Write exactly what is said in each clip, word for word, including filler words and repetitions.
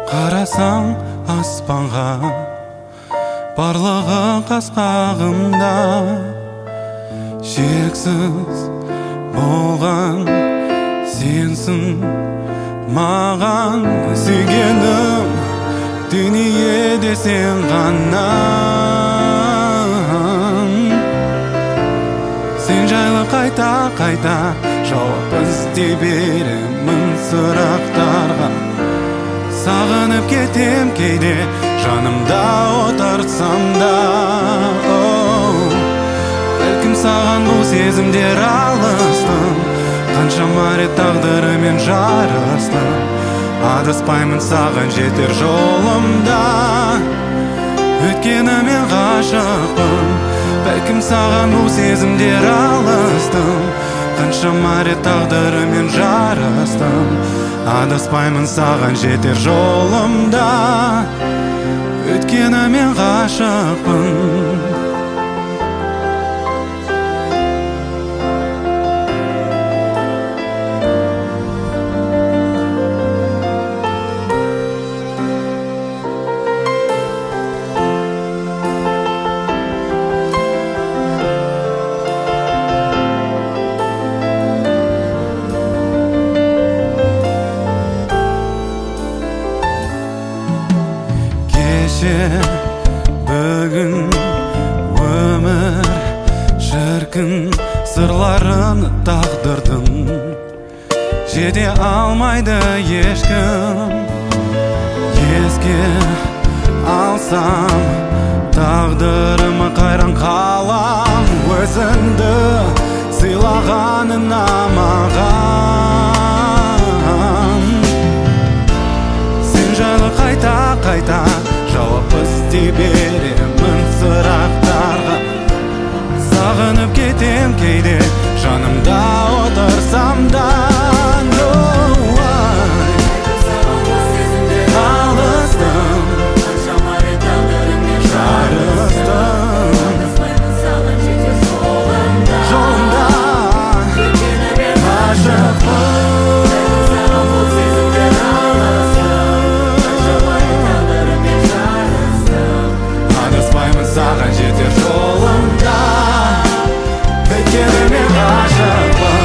Қарасаң аспанға, барлығы қас-қағымда, шексіз болған сенсің маған. Сүйгенім дүниеде сен ғана. Сен жайлы қайта-қайта жауап іздей беремін сұрақтарға. Сағынып кетем кейде жанымда отырсам да. Бәлкім саған бұл сезімдер алыстым, қаншама рет тағдырымен жарыстым. Адаспаймын саған жетер жолымда, өйткені мен ғашықпын. Бәлкім саған бұл сезімдер алыстым, қаншама рет тағдырымен жарыстым. Адаспаймын саған жетер жолымда, өйткені мен ғашықпын. Бүгін өмір шіркін сырларын тағдырдың, жете алмайды ешкім. Еске алсам тағдырыма қайран қалам, өзіңді сыйлағанына маған. Сен жайлы қайта-қайта жауап іздей беремін сұрақтарға. Сағынып кетем кейде жанымда отырсам да. Алыстым, қаншама рет тағдырымен жарыстым. Адаспаймын саған жетер жолымда, өйткені мен ғашықпын. Саған жетер жолымда, өйткені мен ғашықпын.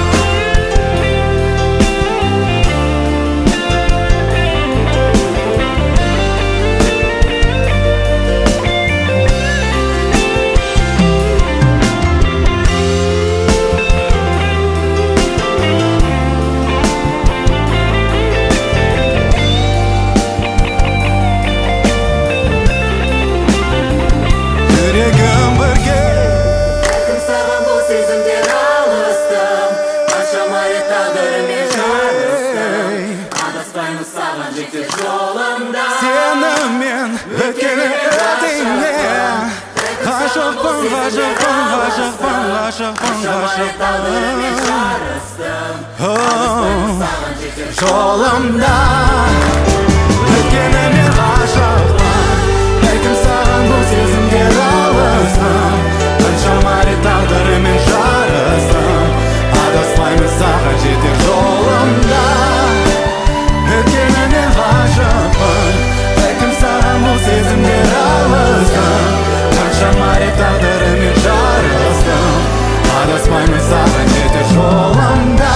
Сенімен өткені өтіңе ғашықпын, ғашықпын, ғашықпын, ғашықпын, ғашықпын. Жолымда өткені мен ғашықпын, бәлкім саған бұл сезімдер алыстым. Қаншама рет тағдырымен жарыстым. Адаспаймын саған жетер жолымда, өткені мен ғашықпын. Бәлкім саған бұл сезімдер алыстым. Қаншама рет тағдырымен жарыстым. Адаспаймын саған жетер жолымда,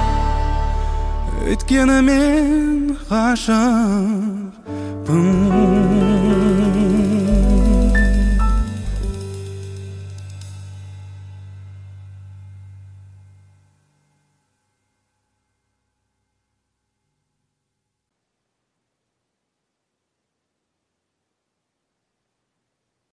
өткені мен ғашықпын.